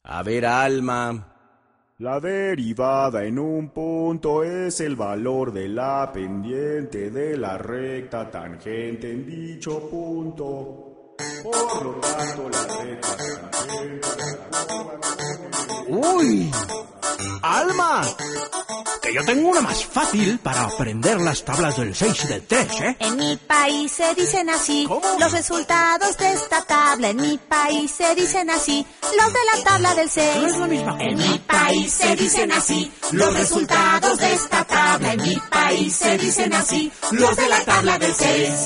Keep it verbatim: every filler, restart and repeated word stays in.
A ver, Alma. La derivada en un punto es el valor de la pendiente de la recta tangente en dicho punto. Por lo tanto, la recta tangente... ¡Uy! ¡Alma! Que yo tengo una más fácil para aprender las tablas del seis y del tres, ¿eh? En mi país se dicen así. ¿Cómo? Los resultados de esta tabla. En mi país se dicen así. Los de la tabla del seis. No es la misma cosa. En mi país se dicen así. Los resultados de esta tabla. En mi país se dicen así. Los de la tabla del seis.